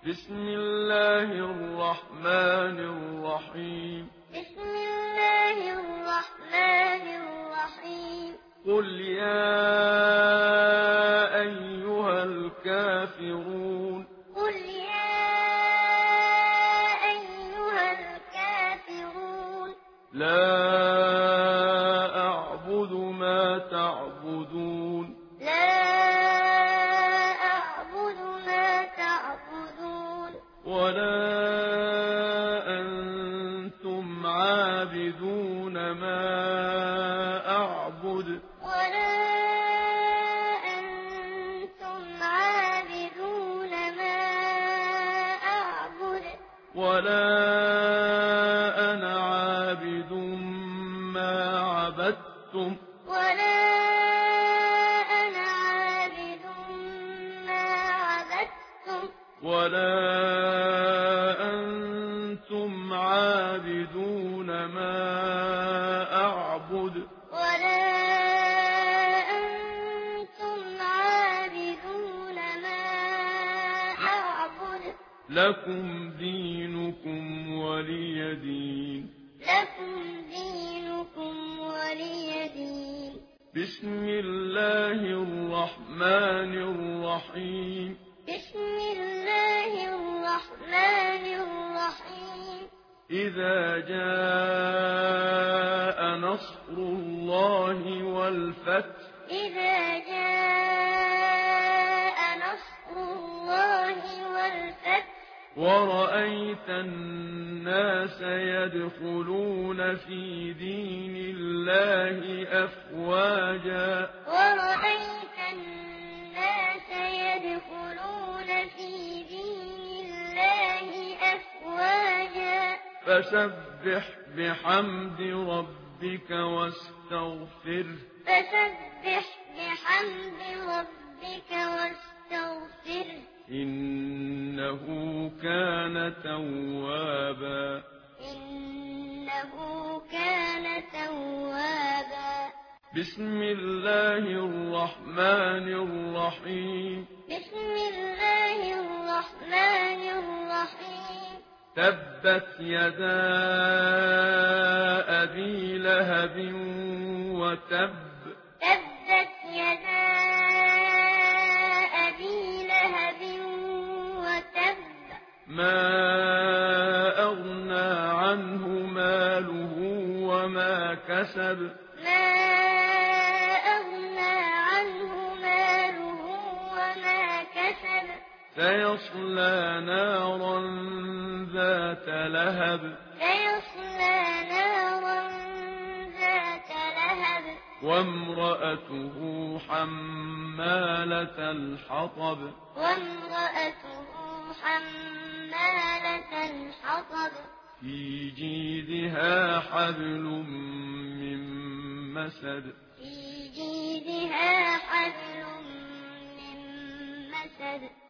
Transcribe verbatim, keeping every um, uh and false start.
بسم الله الرحمن الرحيم بسم الله الرحمن الرحيم قل يا أيها الكافرون قل يا أيها الكافرون لا أعبد ما تعبدون لا أعبد ما تعبدون ولا أنتم عابدون ما أعبد ولا أنتم عابدون ما أعبد ولا أنا عابد ما عبدتم ولا أنا عابد ما عبدتم ولا أنتم عابدون ما أعبد ولا أنتم عابدون ما أعبد لكم دينكم ولي دين لكم دينكم ولي دين بسم الله الرحمن الرحيم بسم الله الرحمن الرحيم إذا جاء نصر الله والفتح إذا جاء نصر الله والفتح ورأيت الناس يدخلون في دين الله أفواجا ورأيت الناس يدخلون في دين الله أفواجا فسبح بحمد ربك واستغفره فسبح بحمد ربك واستغفره إنه كان توابا إنه كان توابا بسم الله الرحمن الرحيم بسم الله الرحمن الرحيم تبت يدا أبي لهب وتب تبت يدا أبي لهب وتب ما أغنى عنه ماله وما كسب ما أغنى عنه ماله وما كسب سيصلى نارا ذات لهب سيصلى نارا ذات لهب وامرأته حمالة الحطب وامرأته حمالة الحطب في جيدها حبل من مسد في جيدها حبل من مسد